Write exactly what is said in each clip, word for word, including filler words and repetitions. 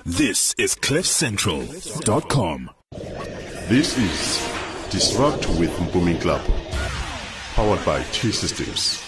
This is cliff central dot com. This is Disrupt with Mpumi Club, powered by T Systems.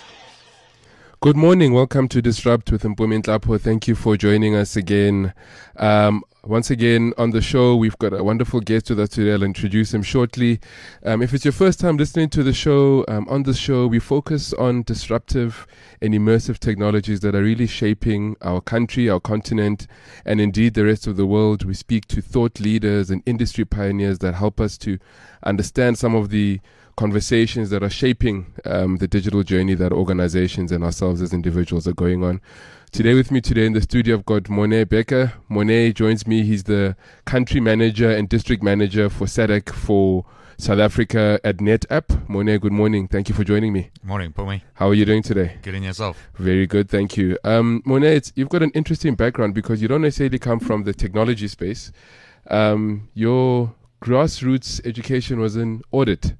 Good morning. Welcome to Disrupt with Mpumi Club. Thank you for joining us again. Um, once again on the show, we've got a wonderful guest with us today. I'll introduce him shortly. Um, if it's your first time listening to the show, um, on this show, we focus on disruptive and immersive technologies that are really shaping our country, our continent, and indeed the rest of the world. We speak to thought leaders and industry pioneers that help us to understand some of the conversations that are shaping um, the digital journey that organizations and ourselves as individuals are going on. Today with me today in the studio, I've got Monet Becker. Monet joins me. He's the country manager and district manager for S A D C for South Africa at NetApp. Monet, good morning. Thank you for joining me. Morning, Pumi. How are you doing today? Good in yourself. Very good, thank you. Um, Monet, it's, you've got an interesting background because you don't necessarily come from the technology space. Um, your grassroots education was in audit.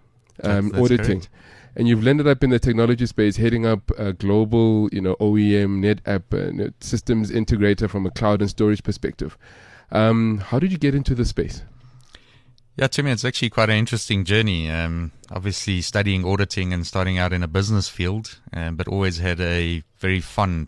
Um, that's auditing, correct. And you've landed up in the technology space, heading up a global, you know, O E M, NetApp, uh, systems integrator from a cloud and storage perspective. Um, how did you get into this space? Yeah, to me, it's actually quite an interesting journey. Um, obviously, studying auditing and starting out in a business field, um, but always had a very fond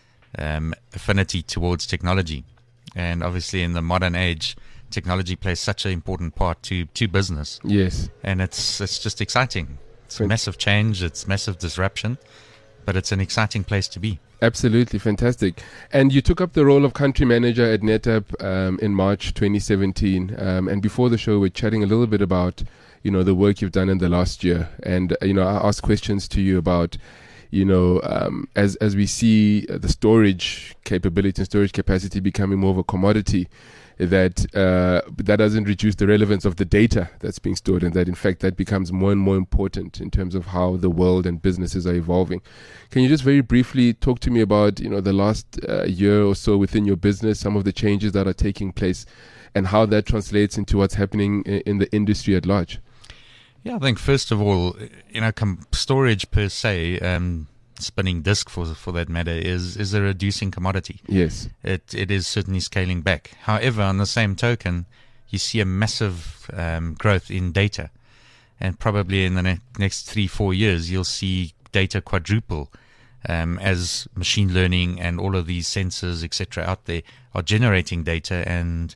um, affinity towards technology. And obviously, in the modern age, technology plays such an important part to, to business. Yes. And it's it's just exciting. It's Fan- massive change, it's massive disruption, but it's an exciting place to be. Absolutely, fantastic. And you took up the role of country manager at NetApp um, in March twenty seventeen. Um, and before the show, we're chatting a little bit about, you know, the work you've done in the last year. And, uh, you know, I asked questions to you about, you know, um, as as we see uh, the storage capability and storage capacity becoming more of a commodity, that uh, that doesn't reduce the relevance of the data that's being stored, and that in fact that becomes more and more important in terms of how the world and businesses are evolving. Can you just very briefly talk to me about, you know, the last uh, year or so within your business, some of the changes that are taking place, and how that translates into what's happening in, in the industry at large? Yeah, I think first of all, you know, com- storage per se, um, spinning disk for for that matter, is is a reducing commodity. Yes. It it is certainly scaling back. However, on the same token, you see a massive um, growth in data, and probably in the ne- next three four years, you'll see data quadruple um, as machine learning and all of these sensors, et cetera, out there are generating data, and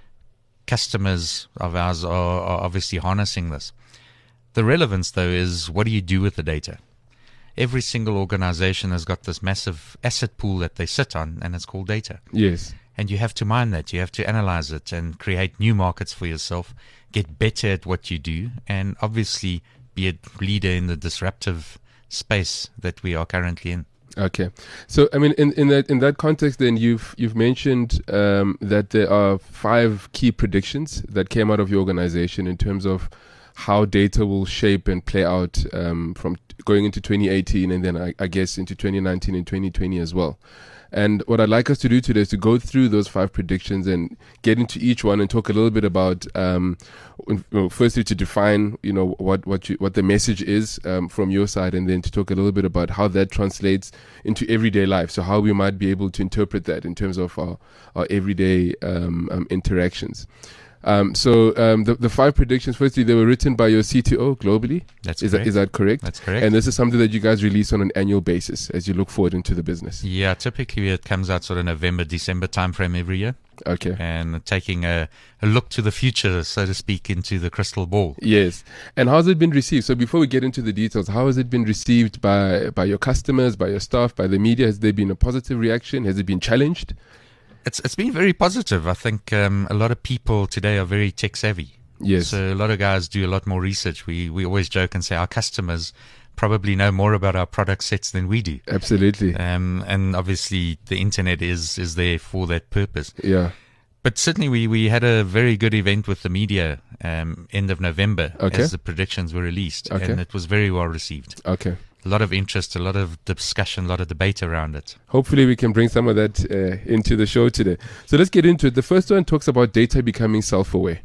customers of ours are, are obviously harnessing this. The relevance, though, is what do you do with the data? Every single organization has got this massive asset pool that they sit on, and it's called data. Yes. And you have to mine that. You have to analyze it and create new markets for yourself, get better at what you do, and obviously be a leader in the disruptive space that we are currently in. Okay, so I mean, in, in that in that context, then you've you've mentioned um, that there are five key predictions that came out of your organization in terms of how data will shape and play out um, from going into twenty eighteen and then I, I guess into twenty nineteen and twenty twenty as well. And what I'd like us to do today is to go through those five predictions and get into each one and talk a little bit about, um, well, firstly to define, you know, what what you, what the message is um, from your side, and then to talk a little bit about how that translates into everyday life. So how we might be able to interpret that in terms of our, our everyday um, um, interactions. Um, so um, the, the five predictions, firstly, they were written by your C T O globally. That's is correct. That, is that correct? That's correct. And this is something that you guys release on an annual basis as you look forward into the business. Yeah, typically it comes out sort of November, December timeframe every year. Okay. And taking a, a look to the future, so to speak, into the crystal ball. Yes. And how's it been received? So before we get into the details, how has it been received by, by your customers, by your staff, by the media? Has there been a positive reaction? Has it been challenged? It's it's been very positive. I think um, a lot of people today are very tech savvy. Yes. So a lot of guys do a lot more research. We we always joke and say our customers probably know more about our product sets than we do. Absolutely. Um, and obviously the internet is is there for that purpose. Yeah. But certainly we, we had a very good event with the media um, end of November Okay. as the predictions were released. Okay. And it was very well received. Okay. A lot of interest, a lot of discussion, a lot of debate around it. Hopefully we can bring some of that uh, into the show today. So let's get into it. The first one talks about data becoming self-aware.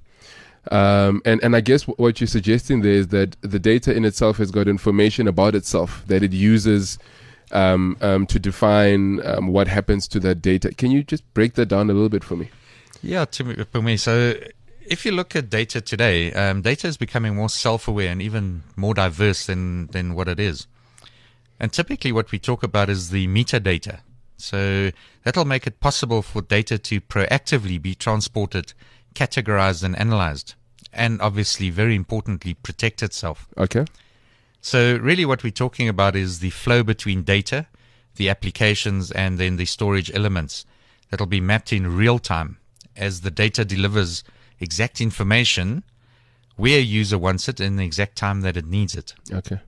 Um, and, and I guess w- what you're suggesting there is that the data in itself has got information about itself that it uses um, um, to define um, what happens to that data. Can you just break that down a little bit for me? Yeah, to, for me. So if you look at data today, um, data is becoming more self-aware and even more diverse than, than what it is. And typically what we talk about is the metadata. So that'll make it possible for data to proactively be transported, categorized and analyzed. And obviously, very importantly, protect itself. Okay. So really what we're talking about is the flow between data, the applications, and then the storage elements that'll be mapped in real time as the data delivers exact information where a user wants it in the exact time that it needs it. Okay.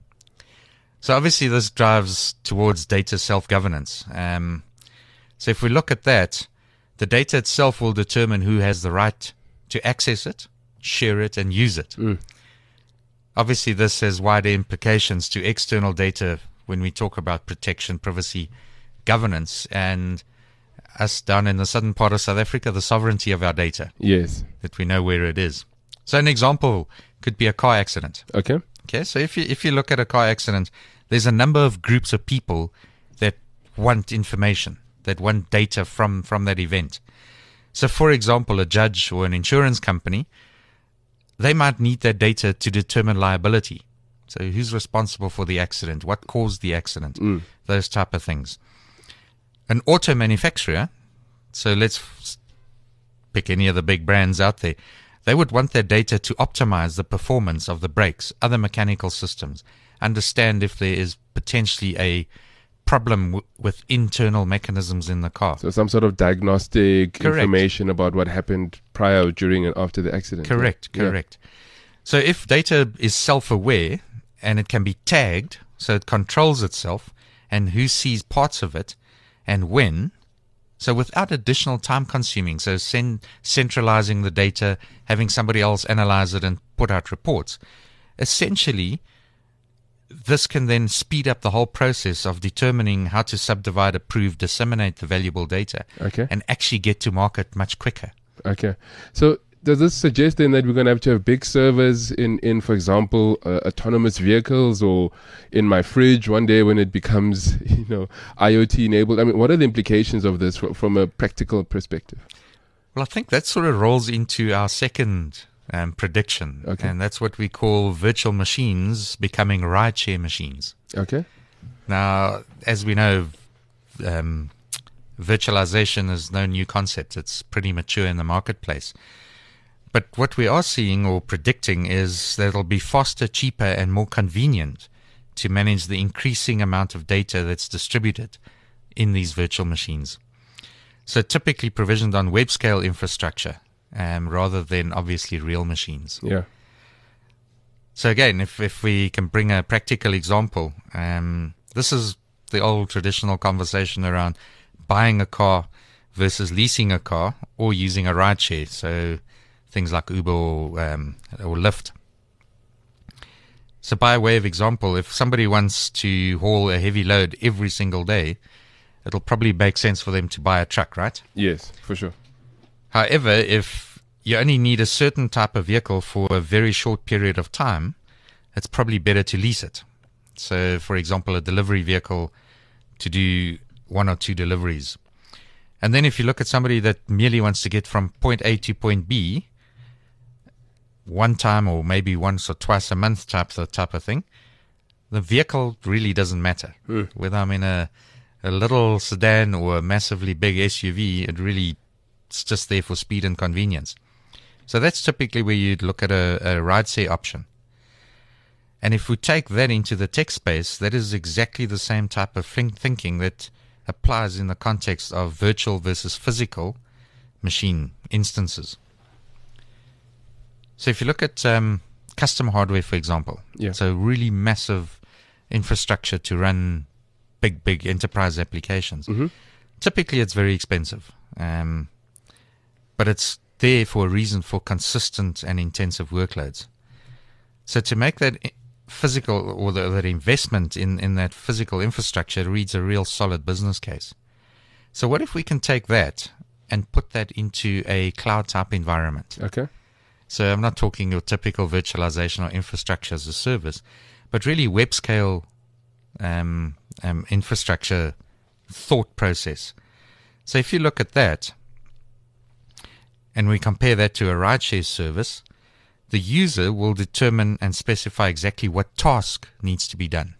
So obviously this drives towards data self-governance. Um, so if we look at that, the data itself will determine who has the right to access it, share it, and use it. Mm. Obviously this has wider implications to external data when we talk about protection, privacy, governance, and us down in the southern part of South Africa, the sovereignty of our data. Yes. That we know where it is. So an example could be a car accident. Okay. Okay, so if you if you look at a car accident, there's a number of groups of people that want information, that want data from, from that event. So for example, a judge or an insurance company, they might need that data to determine liability. So who's responsible for the accident? What caused the accident? Mm. Those type of things. An auto manufacturer, so let's pick any of the big brands out there, they would want their data to optimize the performance of the brakes, other mechanical systems, understand if there is potentially a problem w- with internal mechanisms in the car. So some sort of diagnostic Correct. information about what happened prior, during, and after the accident. Correct, Yeah. correct. So if data is self-aware and it can be tagged, so it controls itself and who sees parts of it and when, so without additional time consuming, so send, centralizing the data, having somebody else analyze it and put out reports, essentially this can then speed up the whole process of determining how to subdivide, approve, disseminate the valuable data, Okay. and actually get to market much quicker. Okay. So does this suggest then that we're going to have to have big servers in, in for example, uh, autonomous vehicles, or in my fridge one day when it becomes, you know, IoT enabled? I mean, what are the implications of this fr- from a practical perspective? Well, I think that sort of rolls into our second um, prediction, Okay. and that's what we call virtual machines becoming rideshare machines. Okay. Now, as we know, um, virtualization is no new concept. It's pretty mature in the marketplace. But what we are seeing or predicting is that it'll be faster, cheaper, and more convenient to manage the increasing amount of data that's distributed in these virtual machines. So typically provisioned on web scale infrastructure, um, rather than obviously real machines. Yeah. So again, if, if we can bring a practical example, um, this is the old traditional conversation around buying a car versus leasing a car or using a rideshare. So things like Uber or, um, or Lyft. So by way of example, if somebody wants to haul a heavy load every single day, it'll probably make sense for them to buy a truck, right? Yes, for sure. However, if you only need a certain type of vehicle for a very short period of time, it's probably better to lease it. So, for example, a delivery vehicle to do one or two deliveries. And then if you look at somebody that merely wants to get from point A to point B, one time or maybe once or twice a month type of, type of thing, the vehicle really doesn't matter. Mm. Whether I'm in a, a little sedan or a massively big S U V, it really, it's just there for speed and convenience. So that's typically where you'd look at a, a ride-share option. And if we take that into the tech space, that is exactly the same type of think- thinking that applies in the context of virtual versus physical machine instances. So if you look at um, custom hardware, for example, Yeah. so really massive infrastructure to run big, big enterprise applications. Mhm. Typically, it's very expensive, um, but it's there for a reason, for consistent and intensive workloads. So to make that i- physical or the, that investment in, in that physical infrastructure reads a real solid business case. So what if we can take that and put that into a cloud type environment? Okay. So I'm not talking your typical virtualization or infrastructure as a service, but really web scale um, um, infrastructure thought process. So if you look at that, and we compare that to a rideshare service, the user will determine and specify exactly what task needs to be done.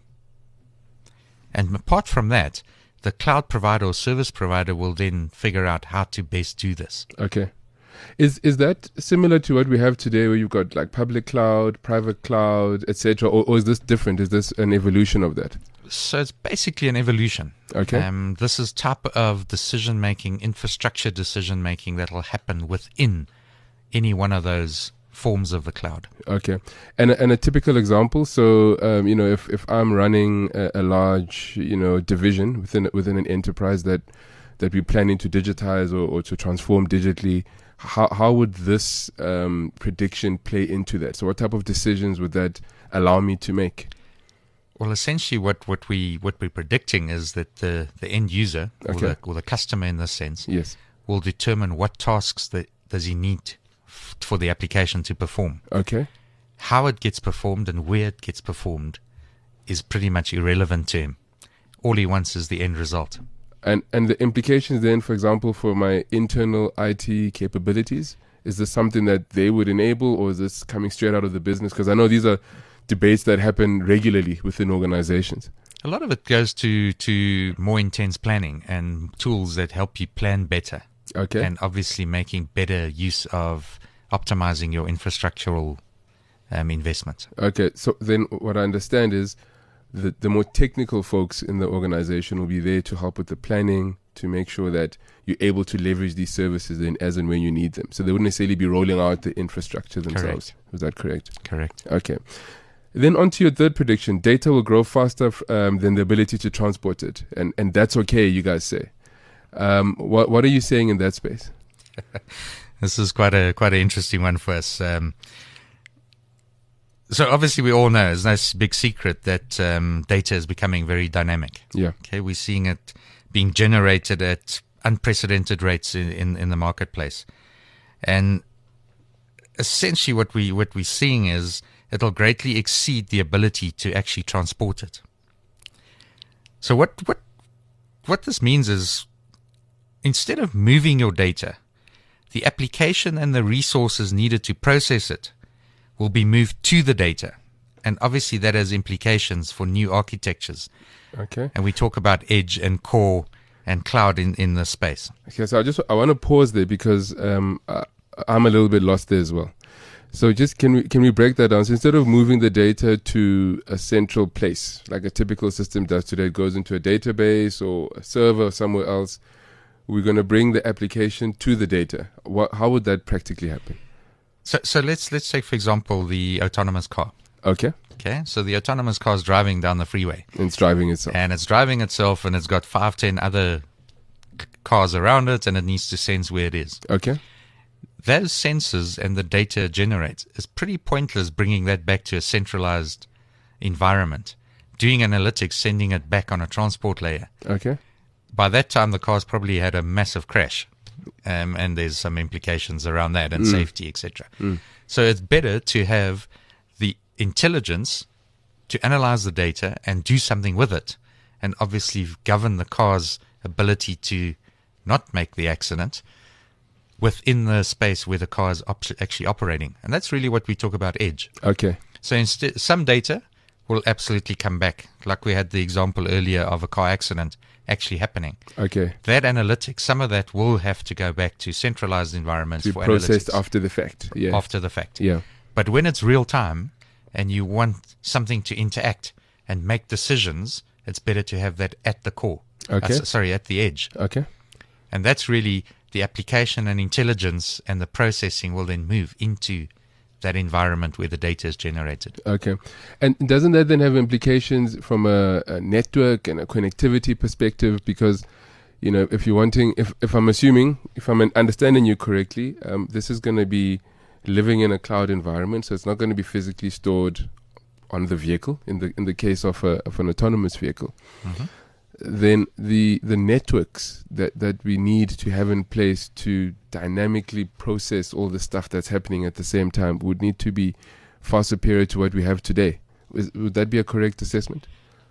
And apart from that, the cloud provider or service provider will then figure out how to best do this. Okay. Is is that similar to what we have today, where you've got like public cloud, private cloud, et cetera, or, or is this different? Is this an evolution of that? So it's basically an evolution. Okay. Um, this is type of decision making, infrastructure decision making that will happen within any one of those forms of the cloud. Okay. And and a typical example. So um, you know, if, if I'm running a, a large you know division within within an enterprise that that we're planning to digitize or, or to transform digitally, how how would this um, prediction play into that? So what type of decisions would that allow me to make? Well, essentially, what, what we what we're predicting is that the, the end user or, Okay. the, or the customer, in this sense, Yes. will determine what tasks that does he need f- for the application to perform. Okay. How it gets performed and where it gets performed is pretty much irrelevant to him. All he wants is the end result. And and the implications then, for example, for my internal I T capabilities, is this something that they would enable, or is this coming straight out of the business? Because I know these are debates that happen regularly within organizations. A lot of it goes to, to more intense planning and tools that help you plan better. Okay. And obviously making better use of optimizing your infrastructural um, investment. Okay. So then what I understand is the, the more technical folks in the organization will be there to help with the planning, to make sure that you're able to leverage these services in as and when you need them. So they wouldn't necessarily be rolling out the infrastructure themselves. Correct. Was that correct? Correct. Okay. Then on to your third prediction. Data will grow faster um, than the ability to transport it. And and that's okay, you guys say. Um, what what are you saying in that space? This is quite a quite an interesting one for us. Um, so obviously we all know, it's no s- big secret that um, data is becoming very dynamic. Yeah. Okay, we're seeing it being generated at unprecedented rates in, in, in the marketplace. And essentially what we what we're seeing is it'll greatly exceed the ability to actually transport it. So what what what this means is, instead of moving your data, the application and the resources needed to process it will be moved to the data. And obviously that has implications for new architectures. Okay. And we talk about edge and core and cloud in, in this space. Okay. So I just I want to pause there because um, I, I'm a little bit lost there as well. So just can we can we break that down? So instead of moving the data to a central place, like a typical system does today, it goes into a database or a server or somewhere else, we're going to bring the application to the data. What, how would that practically happen? So so let's let's take, for example, the autonomous car. Okay. Okay, so the autonomous car is driving down the freeway. And it's driving itself. And it's driving itself, and it's got five, ten other c- cars around it, and it needs to sense where it is. Okay. Those sensors and the data it generates is pretty pointless bringing that back to a centralized environment. Doing analytics, sending it back on a transport layer. Okay. By that time, the car's probably had a massive crash, um, and there's some implications around that and Mm. safety, et cetera. Mm. So it's better to have the intelligence to analyze the data and do something with it, and obviously govern the car's ability to not make the accident within the space where the car is op- actually operating. And that's really what we talk about edge. Okay. So instead, some data will absolutely come back, like we had the example earlier of a car accident actually happening. Okay. That analytics, some of that will have to go back to centralized environments To be for processed analytics after the fact. Yeah. after the fact. Yeah. But when it's real time and you want something to interact and make decisions, it's better to have that at the core. Okay. Uh, s- sorry, at the edge. Okay. And that's really the application and intelligence, and the processing will then move into that environment where the data is generated. Okay. And doesn't that then have implications from a, a network and a connectivity perspective? Because, you know, if you're wanting, if, if I'm assuming, if I'm understanding you correctly, um, this is going to be living in a cloud environment, so it's not going to be physically stored on the vehicle in the in the case of a of an autonomous vehicle. Mm-hmm. Then the the networks that, that we need to have in place to dynamically process all the stuff that's happening at the same time would need to be far superior to what we have today. Is, would that be a correct assessment?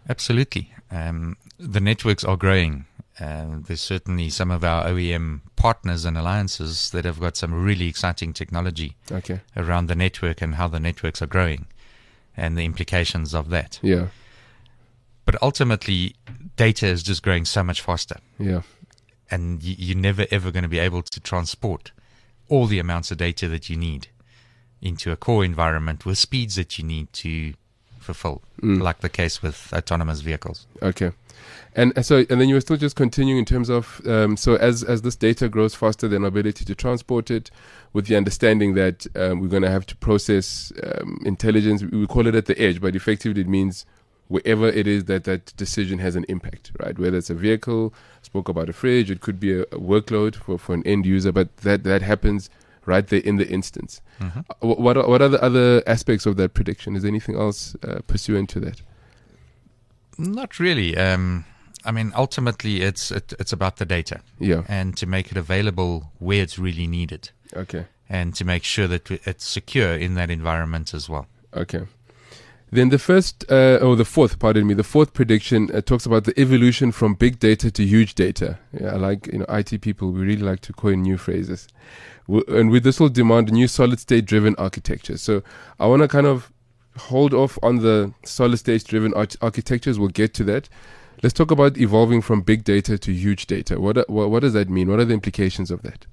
Absolutely. Um, the networks are growing. Uh, there's certainly some of our O E M partners and alliances that have got some really exciting technology Okay. around the network and how the networks are growing and the implications of that. Yeah. But ultimately, data is just growing so much faster. Yeah. And y- you're never, ever going to be able to transport all the amounts of data that you need into a core environment with speeds that you need to fulfill, Mm. like the case with autonomous vehicles. Okay. And uh, so, and then you were still just continuing in terms of, um, so as, as this data grows faster, then ability to transport it with the understanding that um, we're going to have to process um, intelligence. We call it at the edge, but effectively it means wherever it is that that decision has an impact, right? Whether it's a vehicle, spoke about a fridge, it could be a, a workload for, for an end user, but that, that happens right there in the instance. Mm-hmm. Uh, wh- what are, what are the other aspects of that prediction? Is there anything else uh, pursuant to that? Not really. Um, I mean, ultimately, it's it, it's about the data Yeah. and to make it available where it's really needed, Okay. and to make sure that it's secure in that environment as well. Okay. Then the first, uh, or the fourth, pardon me, the fourth prediction uh, talks about the evolution from big data to huge data. Yeah, I like, you know, I T people, we really like to coin new phrases. W- and with this will demand new solid state driven architecture. So I want to kind of hold off on the solid state driven arch- architectures. We'll get to that. Let's talk about evolving from big data to huge data. What, are- what, what does that mean? What are the implications of that?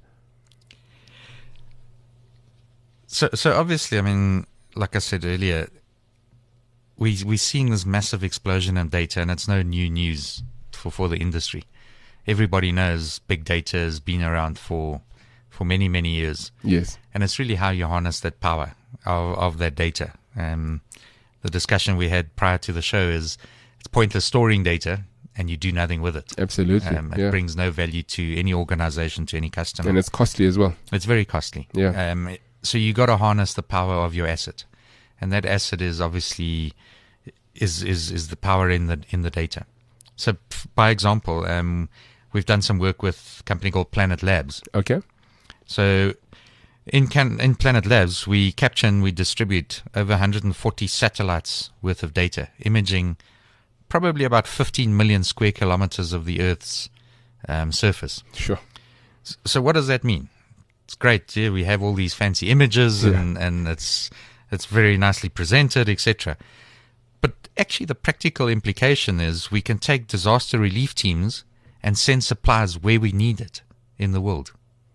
So, so obviously, I mean, like I said earlier, we we're seeing this massive explosion of data, and it's no new news for, for the industry. Everybody knows big data has been around for for many many years, Yes. and it's really how you harness that power of, of that data. Um, the discussion we had prior to the show is it's pointless storing data, and you do nothing with it. Absolutely. Um, it yeah. brings no value to any organization, to any customer. And it's costly as well. It's very costly. Yeah. Um, so you got to harness the power of your asset, and that asset is obviously is is is the power in the in the data. So, f- by example, um, we've done some work with a company called Planet Labs. Okay. So, in can in Planet Labs, we capture and we distribute over one hundred forty satellites worth of data, imaging probably about fifteen million square kilometers of the Earth's um, surface. Sure. So what does that mean? It's great. Yeah, we have all these fancy images, Yeah. and, and it's it's very nicely presented, et cetera. But actually, the practical implication is we can take disaster relief teams and send supplies where we need it in the world.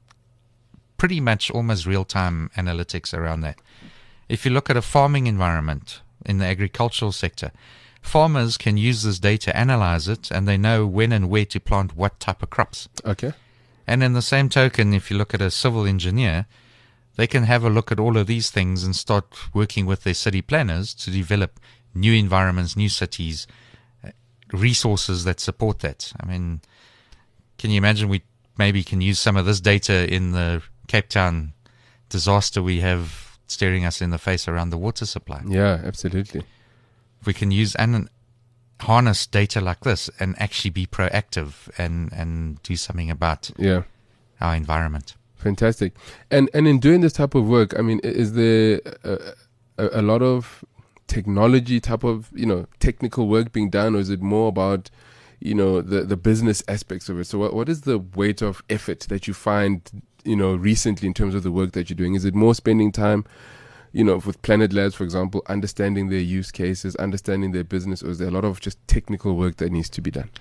Pretty much almost real-time analytics around that. If you look at a farming environment in the agricultural sector, farmers can use this data, analyze it, and they know when and where to plant what type of crops. Okay. And in the same token, if you look at a civil engineer, they can have a look at all of these things and start working with their city planners to develop new environments, new cities, uh, resources that support that. I mean, can you imagine we maybe can use some of this data in the Cape Town disaster we have staring us in the face around the water supply? Yeah, absolutely. We can use and harness data like this and actually be proactive and, and do something about Yeah. our environment. Fantastic. And and in doing this type of work, I mean, i- is there a, a, a lot of technology type of, you know, technical work being done, or is it more about, you know, the, the business aspects of it? So what, what is the weight of effort that you find, you know, recently in terms of the work that you're doing? Is it more spending time, you know, with Planet Labs, for example, understanding their use cases, understanding their business, or is there a lot of just technical work that needs to be done?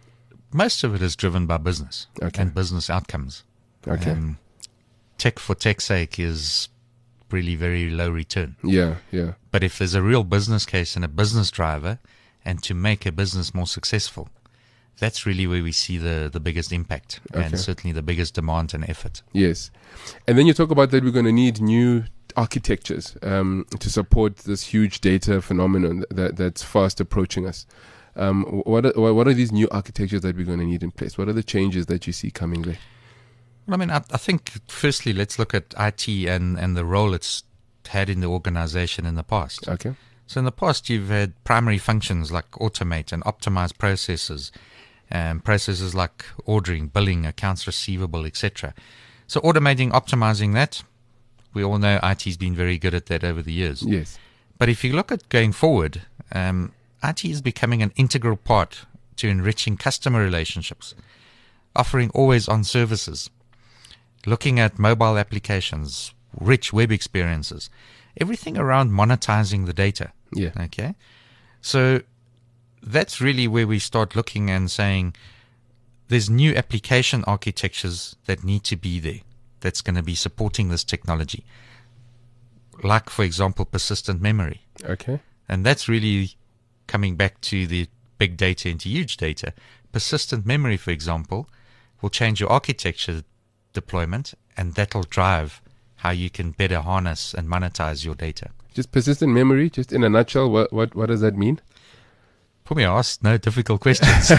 Most of it is driven by business Okay. and business outcomes. Okay. Um, tech for tech's sake is really very low return. Yeah, yeah. But if there's a real business case and a business driver, and to make a business more successful, that's really where we see the, the biggest impact Okay. and certainly the biggest demand and effort. Yes. And then you talk about that we're going to need new architectures um, to support this huge data phenomenon that that's fast approaching us. Um, what are, what are these new architectures that we're going to need in place? What are the changes that you see coming there? Well, I mean, I, I think firstly, let's look at I T and, and the role it's had in the organization in the past. Okay. So in the past, you've had primary functions like automate and optimize processes, um, processes like ordering, billing, accounts receivable, et cetera. So automating, optimizing that, we all know I T's been very good at that over the years. Yes. But if you look at going forward, um, I T is becoming an integral part to enriching customer relationships, offering always-on services, looking at mobile applications, rich web experiences, everything around monetizing the data. Yeah. Okay. So that's really where we start looking and saying there's new application architectures that need to be there that's going to be supporting this technology. Like, for example, persistent memory. Okay. And that's really coming back to the big data into huge data. Persistent memory, for example, will change your architecture deployment, and that'll drive how you can better harness and monetize your data. Just persistent memory, just in a nutshell, what what, what does that mean? Put me asked no difficult questions.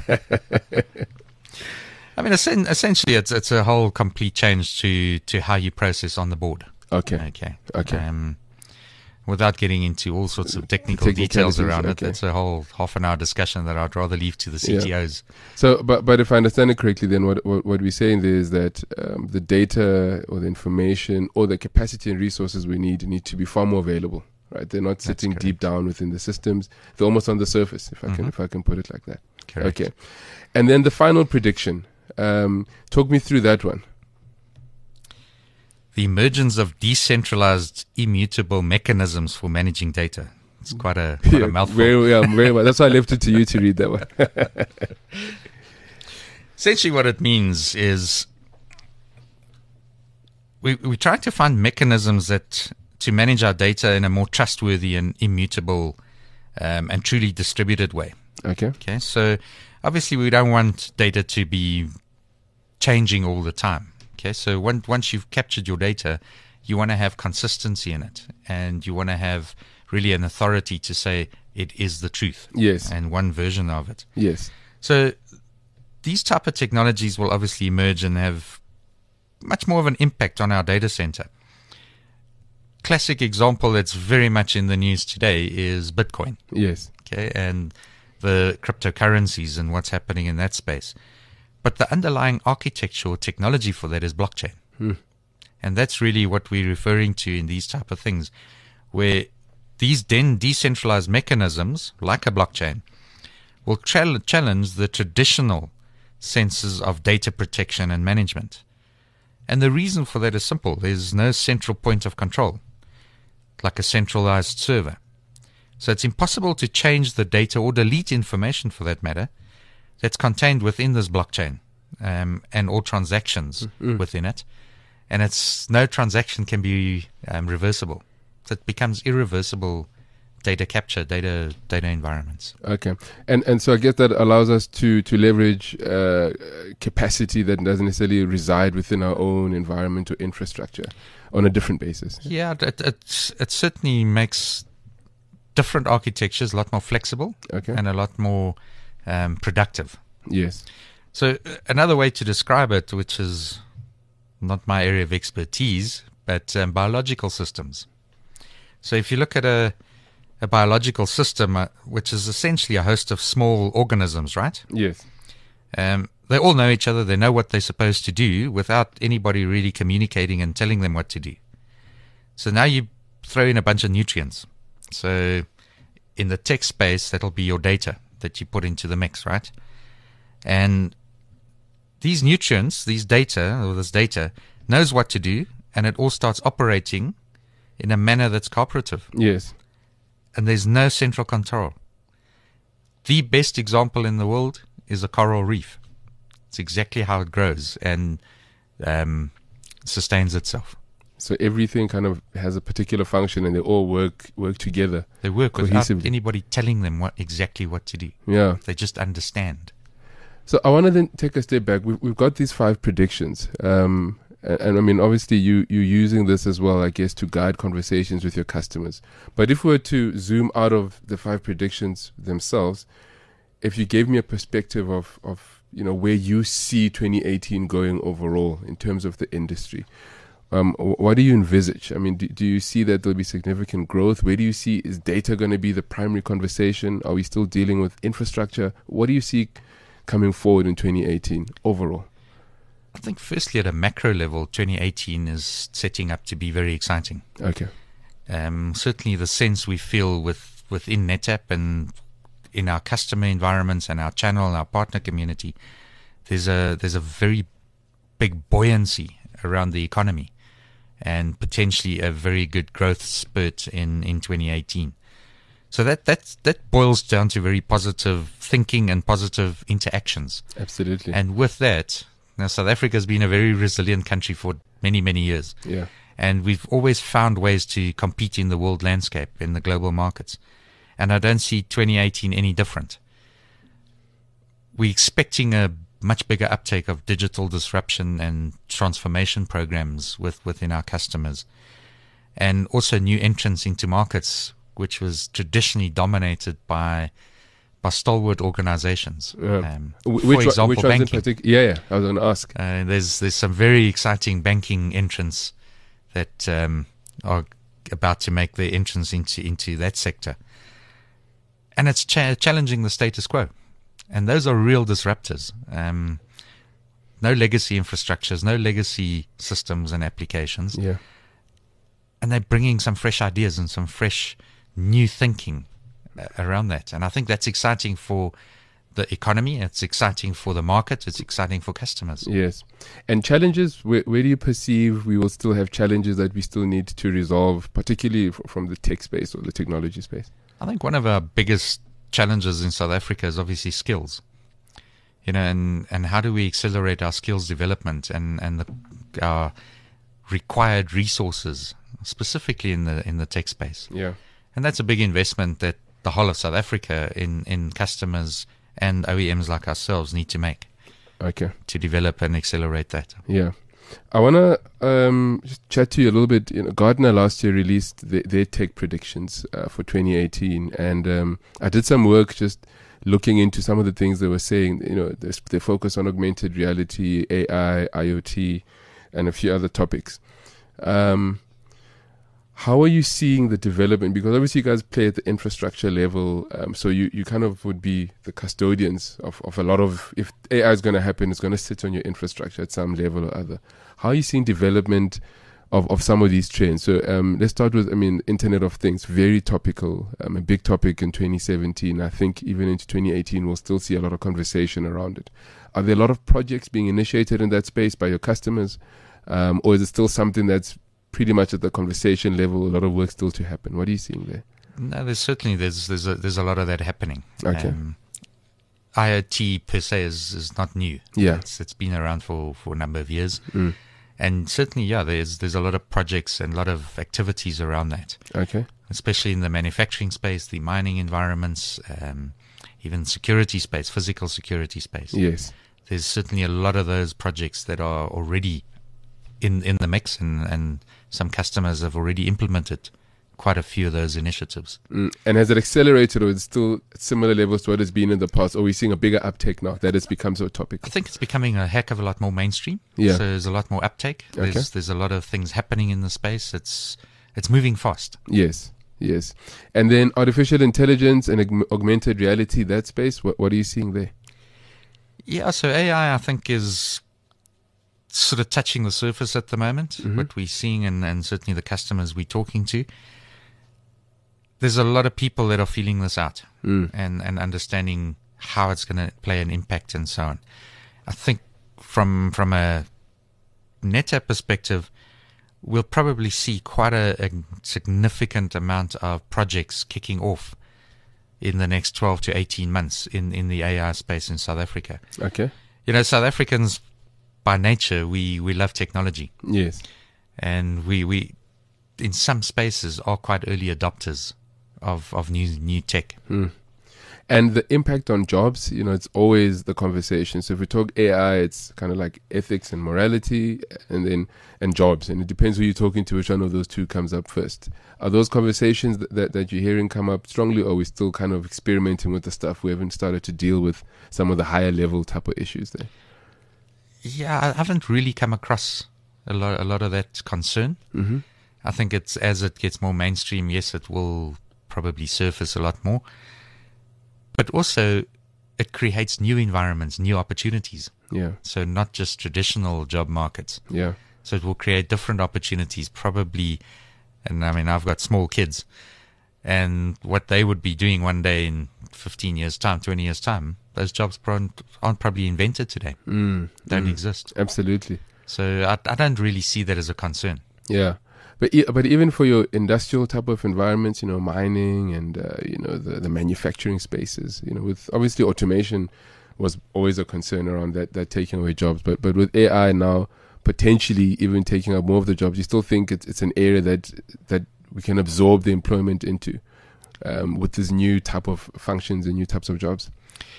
I mean, essen- essentially, it's it's a whole complete change to, to how you process on the board. Okay. Okay. Okay. Um, without getting into all sorts of technical details around okay. it, that's a whole half an hour discussion that I'd rather leave to the C T Os. Yeah. So, but but if I understand it correctly, then what what, what we're saying there is that um, the data or the information or the capacity and resources we need need to be far more available, right? They're not sitting deep down within the systems. They're almost on the surface, if I can Mm-hmm. if I can put it like that. Correct. Okay. And then the final prediction. Um, talk me through that one. The emergence of decentralized, immutable mechanisms for managing data. It's quite a, quite Yeah, a mouthful. very well, very well. That's why I left it to you to read that one. Essentially, what it means is we we try to find mechanisms that to manage our data in a more trustworthy and immutable um, and truly distributed way. Okay. Okay, so obviously we don't want data to be changing all the time. Okay, so when, once you've captured your data, you want to have consistency in it, and you want to have really an authority to say it is the truth. Yes. And one version of it. Yes. So these type of technologies will obviously emerge and have much more of an impact on our data center. Classic example that's very much in the news today is Bitcoin. Yes. Okay, and the cryptocurrencies and what's happening in that space. But the underlying architecture or technology for that is blockchain. Hmm. And that's really what we're referring to in these type of things, where these then decentralized mechanisms, like a blockchain, will tra- challenge the traditional senses of data protection and management. And the reason for that is simple. There's no central point of control, like a centralized server. So it's impossible to change the data or delete information, for that matter, that's contained within this blockchain, um, and all transactions Mm-hmm. within it. And it's no transaction can be um, reversible. So it becomes irreversible data capture, data data environments. Okay. And and so I guess that allows us to to leverage uh, capacity that doesn't necessarily reside within our own environment or infrastructure on a different basis. Yeah, it it, it certainly makes different architectures a lot more flexible Okay. and a lot more um, productive. Yes. So uh, another way to describe it, which is not my area of expertise, but um, biological systems. So if you look at a a biological system, uh, which is essentially a host of small organisms, right? Yes. Um, they all know each other. They know what they're supposed to do without anybody really communicating and telling them what to do. So now you throw in a bunch of nutrients. So in the tech space, that'll be your data that you put into the mix, right? And these nutrients, these data, or this data, knows what to do, and it all starts operating in a manner that's cooperative. Yes. And there's no central control. The best example in the world is a coral reef. It's exactly how it grows and um, sustains itself. So everything kind of has a particular function, and they all work work together. They work without Cohesively. anybody telling them what exactly what to do. Yeah. They just understand. So I want to then take a step back. We've, we've got these five predictions. Um, and, and I mean, obviously, you, you're using this as well, I guess, to guide conversations with your customers. But if we were to zoom out of the five predictions themselves, if you gave me a perspective of, of you know, where you see twenty eighteen going overall in terms of the industry, um, wh- what do you envisage? I mean, do, do you see that there'll be significant growth? Where do you see, is data going to be the primary conversation? Are we still dealing with infrastructure? What do you see coming forward in twenty eighteen overall? I think firstly at a macro level, twenty eighteen is setting up to be very exciting. Okay. Um, certainly the sense we feel with within NetApp and in our customer environments and our channel and our partner community, there's a there's a very big buoyancy around the economy, and potentially a very good growth spurt in, in twenty eighteen. So that that that boils down to very positive thinking and positive interactions. Absolutely. And with that, now South Africa has been a very resilient country for many, many years. Yeah. And we've always found ways to compete in the world landscape, in the global markets. And I don't see twenty eighteen any different. We're expecting a much bigger uptake of digital disruption and transformation programs with, within our customers. And also new entrants into markets which was traditionally dominated by by stalwart organizations. Yeah. Um, Wh- for which, example, one, which ones in banking. particular? Yeah, yeah. I was going to ask. Uh, there's there's some very exciting banking entrants that um, are about to make their entrance into into that sector, and it's cha- challenging the status quo. And those are real disruptors. Um, no legacy infrastructures, no legacy systems and applications, Yeah. and they're bringing some fresh ideas and some fresh new thinking uh, around that. And I think that's exciting for the economy. It's exciting for the market. It's exciting for customers. Yes. And challenges, where, where do you perceive we will still have challenges that we still need to resolve, particularly f- from the tech space or the technology space? I think one of our biggest challenges in South Africa is obviously skills. You know, and, and how do we accelerate our skills development and, and the, our required resources, specifically in the in the tech space. Yeah. And that's a big investment that the whole of South Africa in, in customers and O E Ms like ourselves need to make Okay. to develop and accelerate that. Yeah. I want to um, just chat to you a little bit. You know, Gartner last year released the, their tech predictions uh, for twenty eighteen. And um, I did some work just looking into some of the things they were saying. You know, they, they focus on augmented reality, A I, IoT, and a few other topics. Um, how are you seeing the development? Because obviously you guys play at the infrastructure level, um, so you, you kind of would be the custodians of, of a lot of, if A I is going to happen, it's going to sit on your infrastructure at some level or other. How are you seeing development of, of some of these trends? So um, let's start with, I mean, Internet of Things, very topical, um, a big topic in twenty seventeen. I think even into twenty eighteen, we'll still see a lot of conversation around it. Are there a lot of projects being initiated in that space by your customers? Um, or is it still something that's pretty much at the conversation level, a lot of work still to happen? What are you seeing there? No, there's certainly there's there's a, there's a lot of that happening. Okay. Um, IoT per se is, is not new. Yeah. It's it's been around for, for a number of years. Mm. And certainly, yeah, there's there's a lot of projects and a lot of activities around that, Okay. especially in the manufacturing space, the mining environments, um, even security space, physical security space. Yes. There's certainly a lot of those projects that are already in, in the mix, and, and some customers have already implemented quite a few of those initiatives. Mm. And has it accelerated, or is it still at similar levels to what it's been in the past? Or are we seeing a bigger uptake now that it's become so topical? I think it's becoming a heck of a lot more mainstream. Yeah. So there's a lot more uptake. Okay. There's there's a lot of things happening in the space. It's it's moving fast. Yes. Yes. And then artificial intelligence and aug- augmented reality, that space, what, what are you seeing there? Yeah, so A I I think is sort of touching the surface at the moment. Mm-hmm. What we're seeing, and, and certainly the customers we're talking to, there's a lot of people that are feeling this out Mm. and, and understanding how it's going to play an impact and so on. I think from from a NetApp perspective, we'll probably see quite a, a significant amount of projects kicking off in the next twelve to eighteen months in, in the A I space in South Africa. Okay. You know, South Africans, by nature, we, we love technology. Yes. And we, we, in some spaces, are quite early adopters of, of new new tech. Mm. And the impact on jobs, you know, it's always the conversation. So if we talk A I, it's kind of like ethics and morality, and then and jobs. And it depends who you're talking to, which one of those two comes up first. Are those conversations that, that, that you're hearing come up strongly, or are we still kind of experimenting with the stuff? We haven't started to deal with some of the higher level type of issues there. Yeah, I haven't really come across a lot a lot of that concern. Mm-hmm. I think it's as it gets more mainstream, yes, it will probably surface a lot more. But also, it creates new environments, new opportunities. Yeah. So not just traditional job markets. Yeah. So it will create different opportunities, probably. And I mean, I've got small kids. And what they would be doing one day in fifteen years' time, twenty years' time, those jobs aren't, aren't probably invented today. Mm, Don't mm, exist. Absolutely. So I, I don't really see that as a concern. Yeah. But e- but even for your industrial type of environments, you know, mining and, uh, you know, the, the manufacturing spaces, you know, with obviously automation was always a concern around that, that taking away jobs. But but with A I now potentially even taking up more of the jobs, you still think it's, it's an area that that we can absorb the employment into um, with this new type of functions and new types of jobs?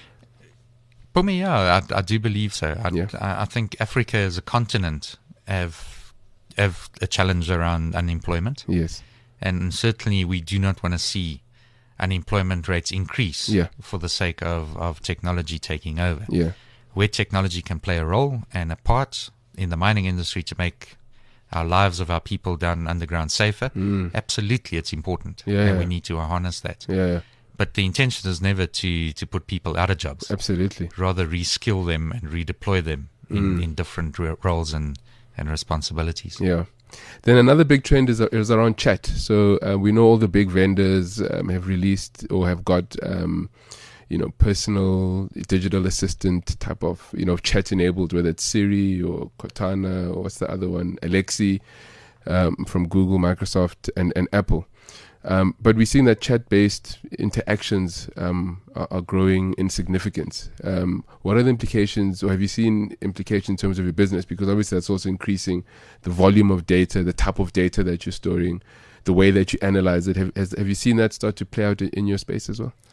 For me, yeah, I, I do believe so. I, Yeah. I, I think Africa as a continent have have a challenge around unemployment. Yes. And certainly we do not want to see unemployment rates increase Yeah. for the sake of, of technology taking over. Yeah. Where technology can play a role and a part in the mining industry to make our lives of our people down underground safer, Mm. absolutely it's important. Yeah, and yeah. we need to harness that. Yeah. Yeah. But the intention is never to, to put people out of jobs. Absolutely. Rather reskill them and redeploy them in, Mm. in different ro- roles and, and responsibilities. Yeah. Then another big trend is is around chat. So uh, we know all the big vendors um, have released or have got um, you know personal digital assistant type of you know chat enabled, whether it's Siri or Cortana or what's the other one, Alexi um, from Google, Microsoft, and and Apple. Um, but we're seeing that chat-based interactions um, are, are growing in significance. Um, what are the implications, or have you seen implications in terms of your business? Because obviously that's also increasing the volume of data, the type of data that you're storing, the way that you analyze it. Have, has, have you seen that start to play out in, in your space as well?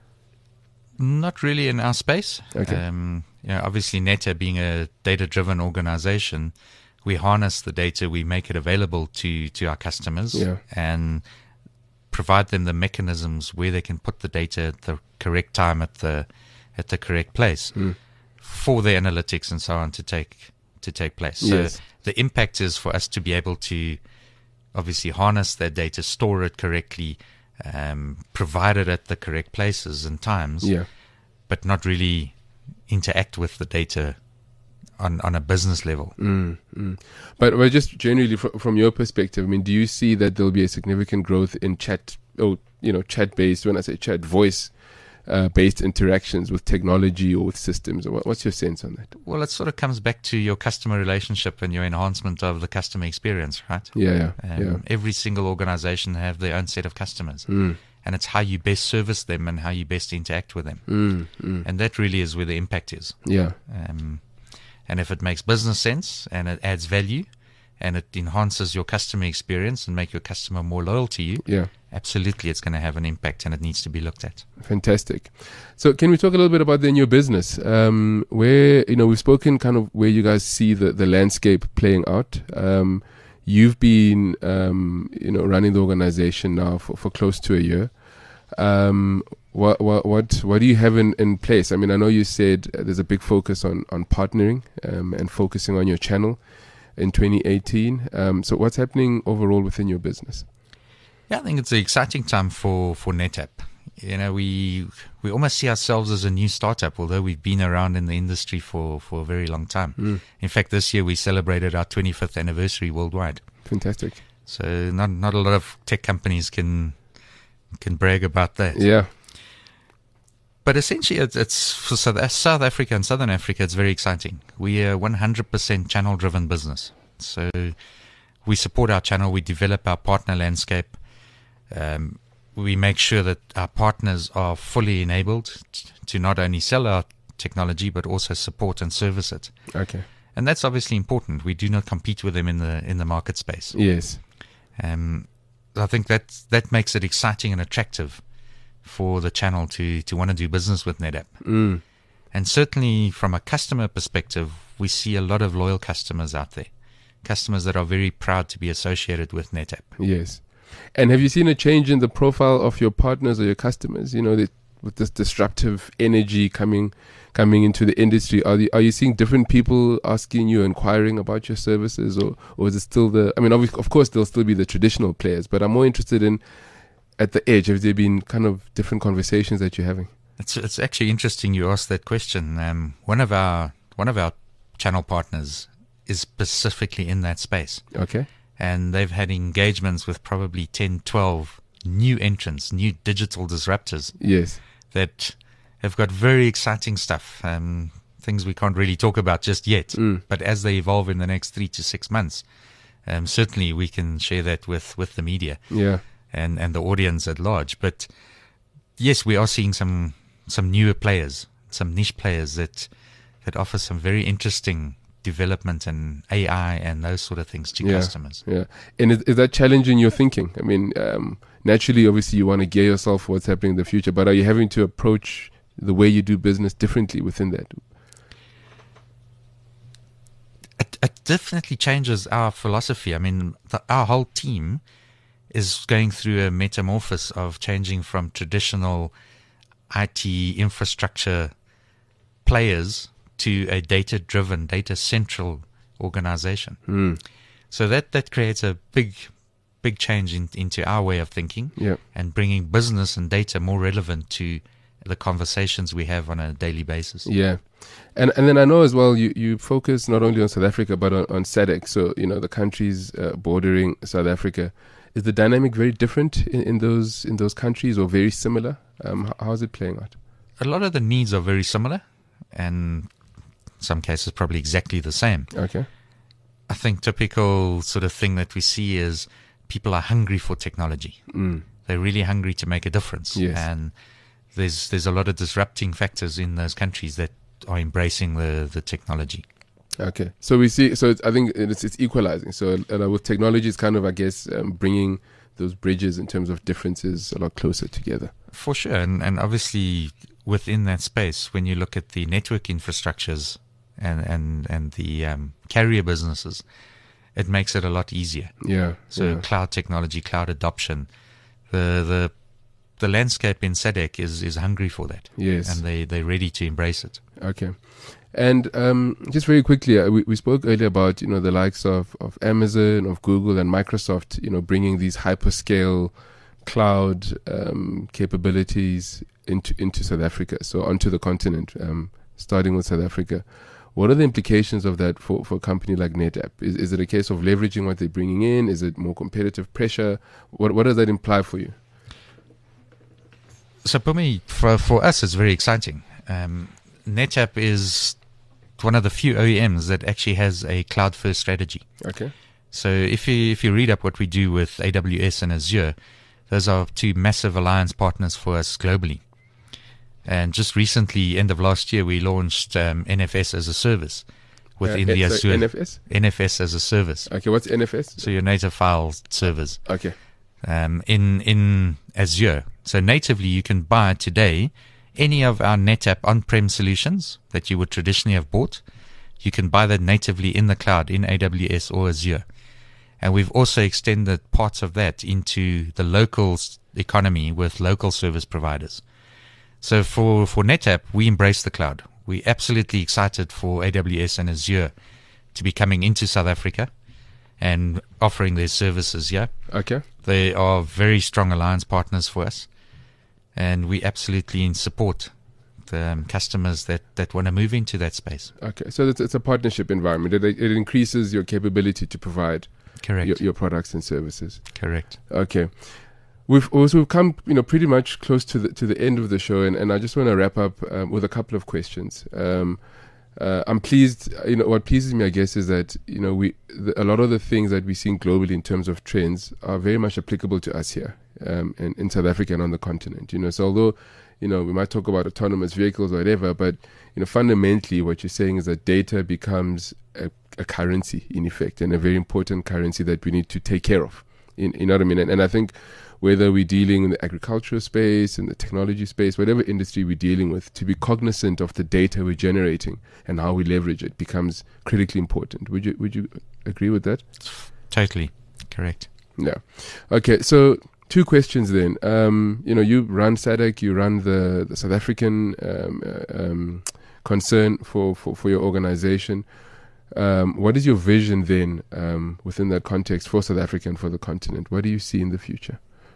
Not really in our space. Okay. Um, you know, obviously, Netta being a data-driven organization, we harness the data, we make it available to, to our customers, Yeah. and provide them the mechanisms where they can put the data at the correct time at the at the correct place Mm. for the analytics and so on to take to take place. Yes. So the impact is for us to be able to obviously harness that data, store it correctly, um, provide it at the correct places and times, Yeah. but not really interact with the data on, on a business level. Mm, mm. But, but just generally fr- from your perspective, I mean, do you see that there'll be a significant growth in chat, or you know, chat-based? When I say chat, voice-based interactions with technology or with systems? Or what, what's your sense on that? Well, it sort of comes back to your customer relationship and your enhancement of the customer experience, right? Yeah, yeah, Um, yeah. Every single organization have their own set of customers, Mm, and it's how you best service them and how you best interact with them, mm, mm. and that really is where the impact is. Yeah, Um, and if it makes business sense and it adds value and it enhances your customer experience and make your customer more loyal to you, yeah. absolutely it's going to have an impact and it needs to be looked at. Fantastic. So can we talk a little bit about then your business? Um, where, you know, we've spoken kind of where you guys see the, the landscape playing out. Um, you've been, um, you know, running the organization now for, for close to a year. Um, what, what, what, what do you have in, in place? I mean, I know you said uh, there's a big focus on, on partnering, um, and focusing on your channel in twenty eighteen. Um, so what's happening overall within your business? Yeah, I think it's an exciting time for, for NetApp. You know, we we almost see ourselves as a new startup, although we've been around in the industry for, for a very long time. Mm. In fact, this year we celebrated our twenty-fifth anniversary worldwide. Fantastic. So not not a lot of tech companies can can brag about that. Yeah. But essentially, it's, it's for South, South Africa and Southern Africa, it's very exciting. We are one hundred percent channel-driven business. So we support our channel, we develop our partner landscape. Um, we make sure that our partners are fully enabled t- to not only sell our technology, but also support and service it. Okay. And that's obviously important. We do not compete with them in the in the market space. Yes. Um, I think that that makes it exciting and attractive for the channel to, to want to do business with NetApp. Mm. And certainly from a customer perspective, we see a lot of loyal customers out there. Customers that are very proud to be associated with NetApp. Yes. And have you seen a change in the profile of your partners or your customers? You know, that with this disruptive energy coming coming into the industry, are the, are you seeing different people asking you, inquiring about your services, or or is it still the? I mean, obviously, of course, there'll still be the traditional players, but I'm more interested in at the edge. Have there been kind of different conversations that you're having? It's it's actually interesting you asked that question. Um, one of our one of our channel partners is specifically in that space. Okay. And they've had engagements with probably ten, twelve new entrants, new digital disruptors Yes. that have got very exciting stuff, um, things we can't really talk about just yet. Mm. But as they evolve in the next three to six months, um, certainly we can share that with, with the media Yeah. and, and the audience at large. But yes, we are seeing some some newer players, some niche players that that offer some very interesting development and A I and those sort of things to Yeah. customers. Yeah. And is, is that challenging your thinking? I mean, um, naturally, obviously, you want to gear yourself for what's happening in the future, but are you having to approach the way you do business differently within that? It, it definitely changes our philosophy. I mean, the, our whole team is going through a metamorphosis of changing from traditional I T infrastructure players to a data-driven, data-central organization. Mm. So that, that creates a big, big change in, into our way of thinking Yeah. and bringing business and data more relevant to the conversations we have on a daily basis. Yeah. And and then I know as well you, you focus not only on South Africa but on, on S A D C, so you know the countries uh, bordering South Africa. Is the dynamic very different in, in those in those countries or very similar? Um, how, how is it playing out? A lot of the needs are very similar and in some cases probably exactly the same. Okay. I think typical sort of thing that we see is people are hungry for technology. Mm. They're really hungry to make a difference. Yes. And there's there's a lot of disrupting factors in those countries that are embracing the, the technology. Okay. So we see. So it's, I think it's it's equalizing. So uh, with technology, it's kind of I guess um, bringing those bridges in terms of differences a lot closer together. For sure. And, and obviously within that space, when you look at the network infrastructures and, and, and the um, carrier businesses, it makes it a lot easier. Yeah. So yeah. cloud technology, cloud adoption, the the the landscape in S A D C is, is hungry for that. Yes. And they, they're ready to embrace it. Okay. And um, just very quickly, uh, we, we spoke earlier about, you know, the likes of, of Amazon, of Google and Microsoft, you know, bringing these hyperscale cloud um, capabilities into into South Africa, so onto the continent, um, starting with South Africa. What are the implications of that for, for a company like NetApp? Is, is it a case of leveraging what they're bringing in? Is it more competitive pressure? What what does that imply for you? So for me, for, for us, it's very exciting. Um, NetApp is one of the few O E Ms that actually has a cloud-first strategy. Okay. So if you if you read up what we do with A W S and Azure, those are two massive alliance partners for us globally. And just recently, end of last year, we launched um, N F S as a service within Uh, the so Azure. N F S? N F S as a service. Okay, what's N F S? So your native file servers Okay. um, in in Azure. So natively, you can buy today any of our NetApp on-prem solutions that you would traditionally have bought. You can buy that natively in the cloud in A W S or Azure. And we've also extended parts of that into the local s- economy with local service providers. So for, for NetApp, we embrace the cloud. We're absolutely excited for A W S and Azure to be coming into South Africa and offering their services here. Okay. They are very strong alliance partners for us. And we absolutely in support the um, customers that, that want to move into that space. Okay. So it's, it's a partnership environment. It, it increases your capability to provide Correct. your, your products and services. Correct. Okay. We've also we've come, you know, pretty much close to the to the end of the show, and, and I just want to wrap up um, with a couple of questions. Um, uh, I'm pleased, you know, what pleases me, I guess, is that you know we the, a lot of the things that we're seeing globally in terms of trends are very much applicable to us here um, in, in South Africa and on the continent. You know, so although you know we might talk about autonomous vehicles or whatever, but you know fundamentally what you're saying is that data becomes a, a currency in effect, and a very important currency that we need to take care of. In, you know what I mean? And, and I think whether we're dealing in the agricultural space, in the technology space, whatever industry we're dealing with, to be cognizant of the data we're generating and how we leverage it becomes critically important. Would you would you agree with that? Totally. Correct. Yeah. Okay, so two questions then. Um, you know, you run S A D C, you run the, the South African um, uh, um, concern for, for, for your organization. Um, what is your vision then um, within that context for South Africa and for the continent? What do you see in the future?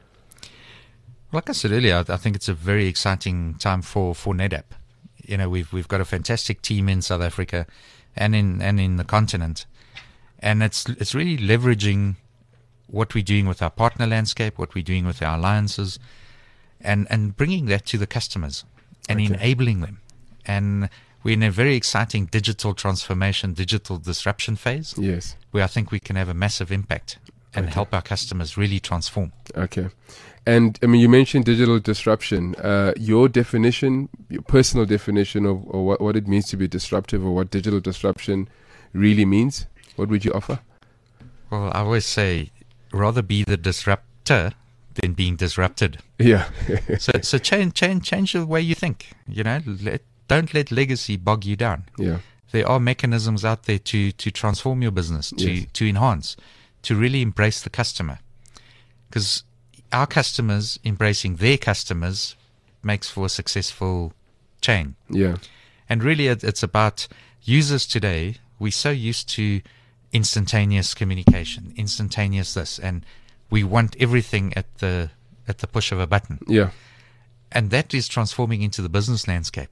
Like I said earlier, I, I think it's a very exciting time for, for NetApp. You know, we've we've got a fantastic team in South Africa and in and in the continent, and it's it's really leveraging what we're doing with our partner landscape, what we're doing with our alliances, and, and bringing that to the customers and Okay. enabling them. And we're in a very exciting digital transformation, digital disruption phase, Yes. where I think we can have a massive impact and Okay. help our customers really transform. Okay. And I mean, you mentioned digital disruption. Uh, your definition, your personal definition of or what, what it means to be disruptive, or what digital disruption really means, what would you offer? Well, I always say, rather be the disruptor than being disrupted. Yeah. So, so change, change, change the way you think. You know, let, don't let legacy bog you down. Yeah. There are mechanisms out there to to transform your business, to Yes. to enhance, to really embrace the customer. Because our customers embracing their customers makes for a successful chain. Yeah. And really, it, it's about users today. We're so used to instantaneous communication, instantaneous this, and we want everything at the at the push of a button. Yeah. And that is transforming into the business landscape.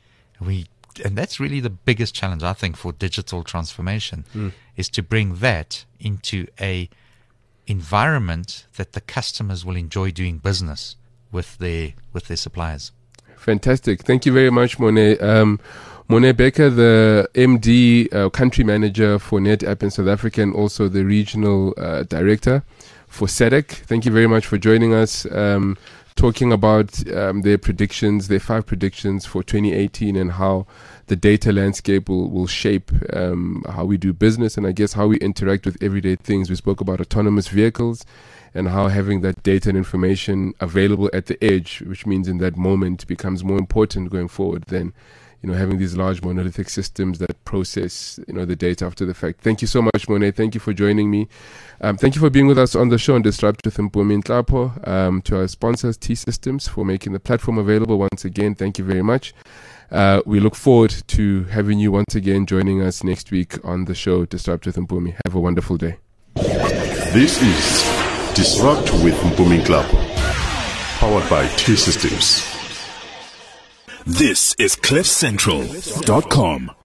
We and that's really the biggest challenge, I think, for digital transformation, Mm. is to bring that into a environment that the customers will enjoy doing business with their with their suppliers. Fantastic. Thank you very much, Monet. Um, Monet Becker, the M D, uh, country manager for NetApp in South Africa, and also the regional uh, director for S A D C. Thank you very much for joining us, um, talking about um, their predictions, their five predictions for twenty eighteen, and how the data landscape will, will shape um, how we do business, and I guess how we interact with everyday things. We spoke about autonomous vehicles and how having that data and information available at the edge, which means in that moment, becomes more important going forward than, you know, having these large monolithic systems that process, you know, the data after the fact. Thank you so much, Monet. Thank you for joining me. Um, thank you for being with us on the show on Disrupt with Mpumi Nhlapo. Um, to our sponsors, T-Systems, for making the platform available once again. Thank you very much. Uh, we look forward to having you once again joining us next week on the show Disrupt with Mpumi. Have a wonderful day. This is Disrupt with Mpumi Nhlapo, powered by T-Systems. This is cliff central dot com.